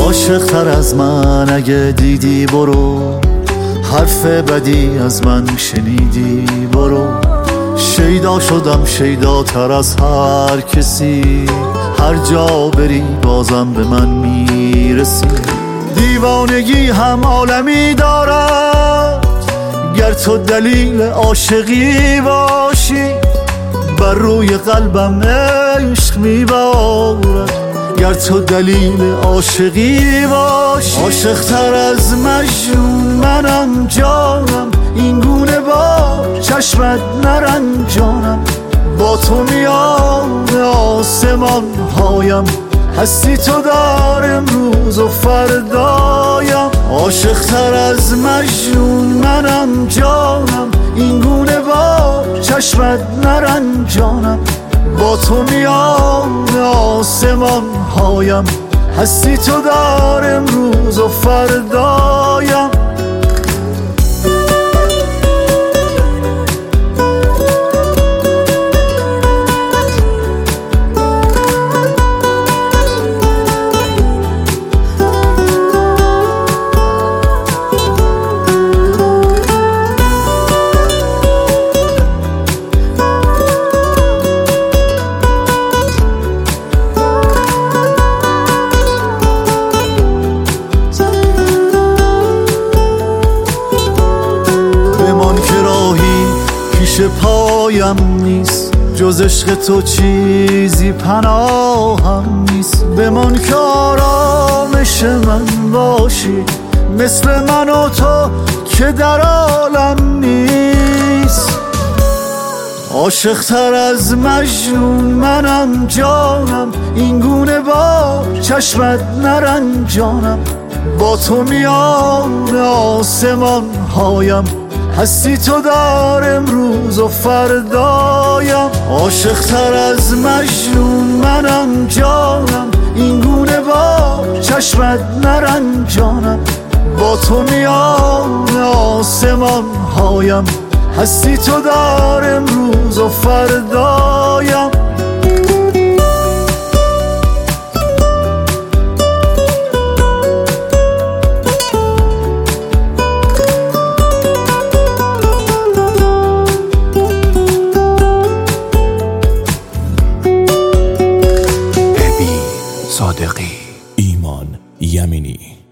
عاشق تر از من اگه دیدی برو، حرف بدی از من شنیدی برو. شیدا شدم شیداتر از هر کسی، هر جا بری بازم به من میرسی. دیوانگی هم عالمی دارد، گر تو دلیل عاشقی باشی. بر روی قلبم عشق میبارد، گر تو دلیل عاشقی باشی. عاشق تر از مجنون منم جانم، این گونه با چشمت نرنجانم. با تو میان آسمان هایم، هستی تو دار امروز و فردایم. عاشق تر از مجنون منم جانم، این گونه با چشمت نرنجانم. با تو میان آسمان هایم، هستی تو دار امروز و فردایم. پیش پایم نیست جز عشق تو، چیزی پناهم نیست. بمان که آرامش من باشی، مثل من و تو که در عالم نیست. عاشق تر از مجنون منم جانم، این گونه با چشمت نرنجانم. با تو میان آسمان هایم، هستی تو دار امروز و فردایم. عاشق تر از مجنون منم جانم، این گونه با چشمت نرنجانم. با تو میان آسمان هایم، هستی تو دار امروز و فردایم. صادقی، ایمان یمینی.